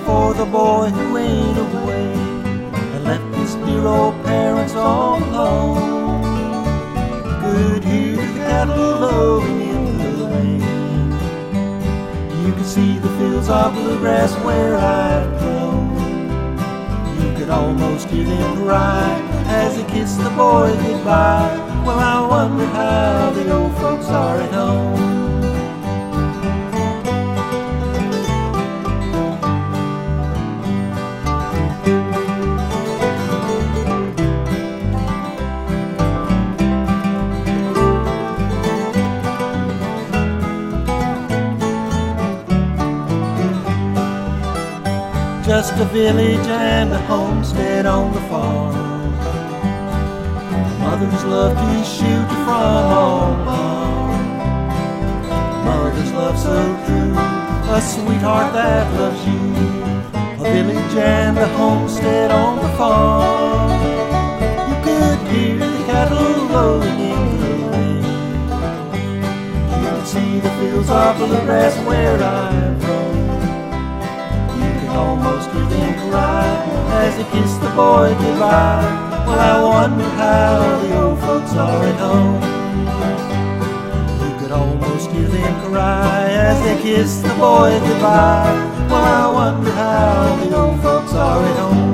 for the boy who went away and left his dear old parents all alone. You could hear the cattle lowing in the lane. You could see the fields of bluegrass where I've grown. You could almost hear them cry as they kissed the boy goodbye. Well, I wonder how the old folks are at home. Just a village and a homestead on the farm. Mothers love to shoot from on arm. Mother's love so true, a sweetheart that loves you. A village and a homestead on the farm. You could hear the cattle lowing in the rain. You could see the fields of bluegrass where I've grown. Almost hear them cry as they kiss the boy goodbye. Well, I wonder how the old folks are at home. You could almost hear them cry as they kiss the boy goodbye. Well, I wonder how the old folks are at home.